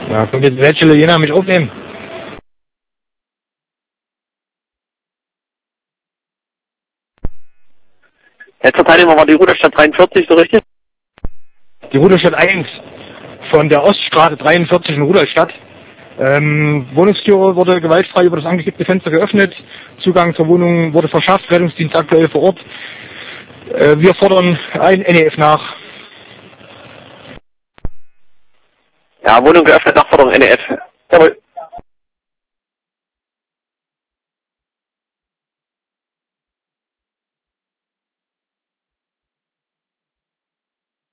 Ja, könnt ihr die Weltstelle Jena mich aufnehmen? Letzter Teilnehmer war die Rudolstadt 43, so richtig? Die Rudolstadt 1 von der Oststraße 43 in Rudolstadt. Wohnungstür wurde gewaltfrei über das angekippte Fenster geöffnet. Zugang zur Wohnung wurde verschafft. Rettungsdienst aktuell vor Ort. Wir fordern ein NEF nach. Ja, Wohnung geöffnet, Nachforderung NEF. Jawohl.